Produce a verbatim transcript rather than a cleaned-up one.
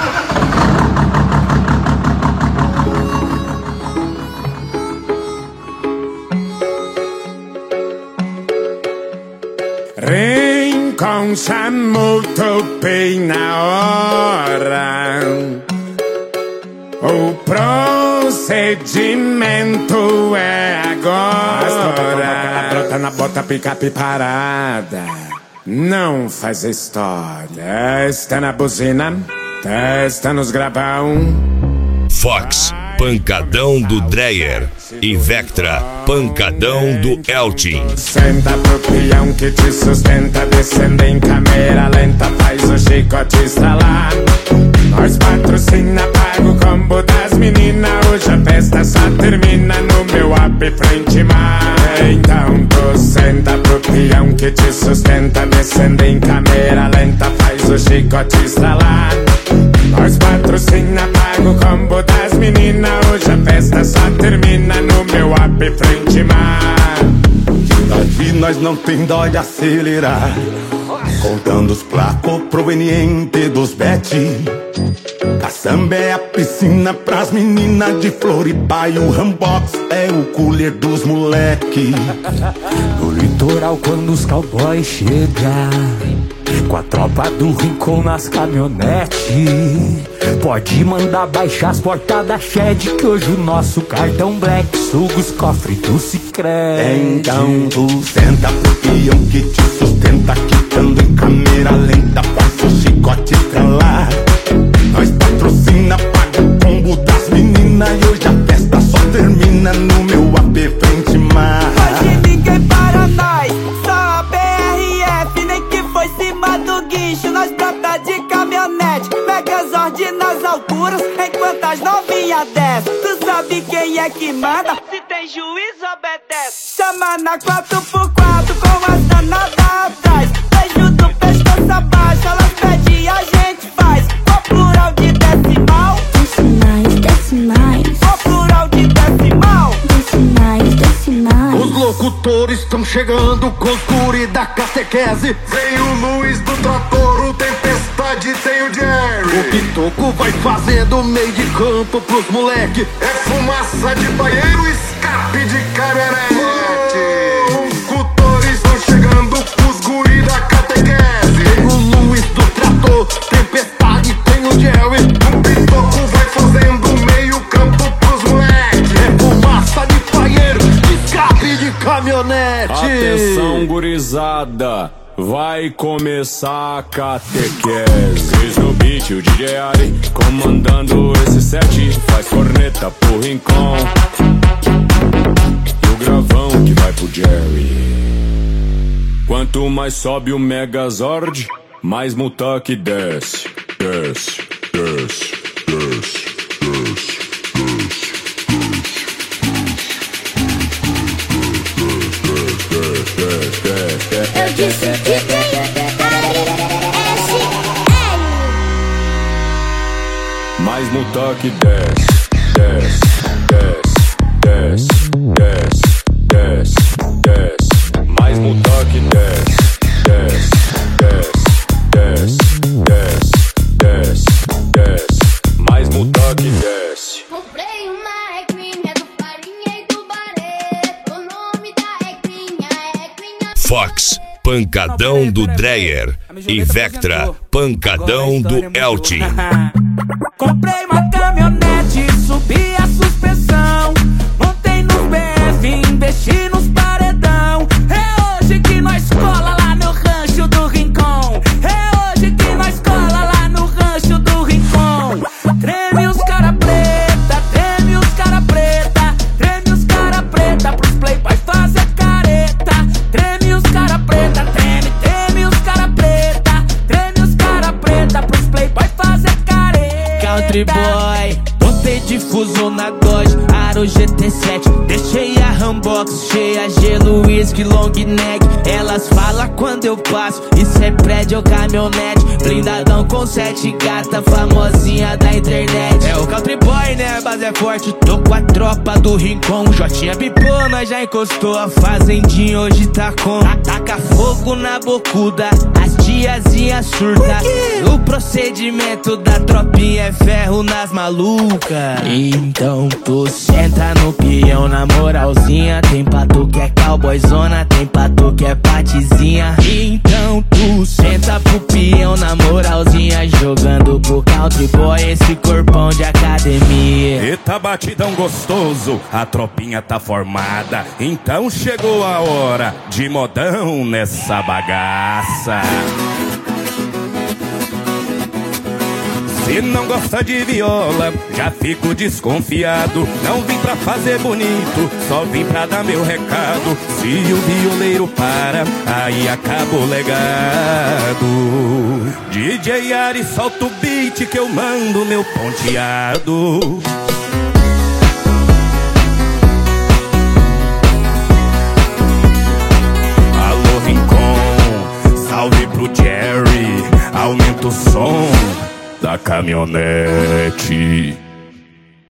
Rincon c'ha molto bem na hora. O procedimento é agora. Brota na bota, picape parada. Não faz história. Está na buzina, testa nos gravão. Fox, pancadão do Dreyer. E Vectra, pancadão do Eltin. Senta pro peão que te sustenta, descendo em câmera lenta, faz o chicote estralar. Nós patrocina, paga o combo das meninas. Hoje a festa só termina no meu app frente mar. Então tu senta pro peão que te sustenta, descendo em câmera lenta, faz o chicote estralar. Nós patrocina, paga o combo das meninas. Hoje a festa só termina no meu app frente mar. Daqui nós não tem dó de acelerar, contando os placos provenientes dos bet. Caçamba é a piscina pras meninas de Floripa e o Rambox é o cooler dos moleque. No litoral quando os cowboys chegam, com a tropa do Rincon nas caminhonetes, pode mandar baixar as portas da Shed, que hoje o nosso cartão Black suga os cofres do Sicredi. Então tu senta pro peão que te sustenta, quitando em câmera lenta, faz o chicote estralar. Nós patrocina, paga o combo das meninas e hoje a festa só termina no meu app frente mar. Hoje ninguém para nós, só a B R F, nem que foi cima do guincho. Nós brota de caminhonete, Megazord nas alturas, enquanto as novinhas descem. Tu sabe quem é que manda? Se tem juiz, obedece. Chama na quatro por quatro com as danadas atrás. Beijo do pescoço abaixo, elas pedem, a gente faz. O plural de decimal, decimais, decimais. O plural de decimal, decimais, decimais. Os locutores estão chegando com os guri da catequese. Vem o Luiz do trator, o Tempestade, tem o Jerry. O Pitoco vai fazendo meio de campo pros moleque. É fumaça de banheiro, escape de caminhonete. Locutores estão chegando com os guri da catequese. Vem o Luiz do trator, Tempestade, tem o Jerry. O Pitoco vai fazendo meio campo pros moleque. É fumaça de banheiro, escape de caminhonete. Atenção, gurizada, vai começar a catequese. Cris no beat, o D J Ari comandando esse set. Faz corneta pro Rincon e o gravão que vai pro Jerry. Quanto mais sobe o Megazord, mais Mutak desce. Desce, desce, desce, desce, desce. Eu disse D J Ari S L. Mais Mutak desce, desce, desce, desce, desce, desce, desce. Mais Mutak desce, desce, desce, desce, desce, desce, desce. Mais Mutak desce. Comprei uma ecrinha do Farinha e do Barreto. O nome da ecrinha é ecrinha. Fox, pancadão do Dreyer. E Vectra, pancadão do Eltin. comprei uma caminhonete, subi a suspensão, montei no B F, investi nos paredão. É hoje que nós cola lá no rancho do Rincon. É hoje que nós cola lá no rancho do Rincon. Treme os cara preta, treme os cara preta, treme os cara preta pros playboys fazer careta. Treme os cara preta, treme, treme os cara preta, treme os cara preta pros playboys fazer careta. Country boy, botei difuso na Dodge, Aro G T sete, deixei a Rambox cheia, gelo, whisky, long neck. Elas falam quando eu passo, isso é prédio ou caminhonete, blindadão com sete gata, famosinha da internet. É o country boy, né, a base é forte, tô com a tropa do Rincon. Jotinha pipou, nós já encostou, a fazendinha hoje tá com. Taca fogo na bocuda, as tiazinha surta. O procedimento da tropinha é ferro nas malucas. Então tu senta no peão na moralzinha. Tem pra tu que é cowboyzona, tem pra tu que é patizinha. Então tu senta pro peão na moralzinha, jogando pro country boy esse corpão de academia. Eita batidão gostoso, a tropinha tá formada. Então chegou a hora de modão nessa bagaça. Se não gosta de viola, já fico desconfiado. Não vim pra fazer bonito, só vim pra dar meu recado. Se o violeiro para, aí acaba o legado. D J Ari, solta o beat que eu mando meu ponteado. Alô Rincon, salve pro Jerry, aumenta o som da caminhonete.